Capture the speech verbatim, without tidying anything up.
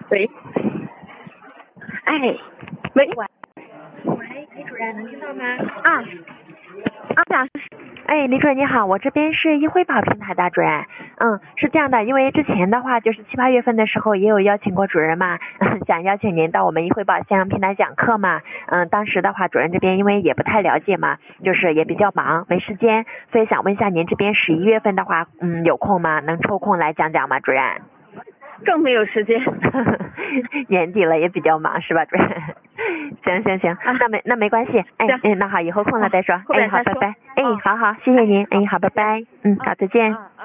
喂， 哎， 喂， 喂，喂，李主任能听到吗？ 啊，啊，讲， 哎，李主任你好，我这边是一汇报平台的主任。嗯，是这样的，因为之前的话就是七八月份的时候也有邀请过主任嘛，想邀请您到我们一汇报线上平台讲课嘛。嗯，当时的话主任这边因为也不太了解嘛，就是也比较忙，没时间，所以想问一下您这边十一月份的话，嗯，有空吗？能抽空来讲讲吗，主任？ 更没有时间。 年底了也比较忙是吧，主任？行行行， 啊、 那没那没关系，哎哎，那好，以后空了再说。哎，好，拜拜。哎，好好，谢谢您。哎，好，拜拜。嗯，好，再见。 啊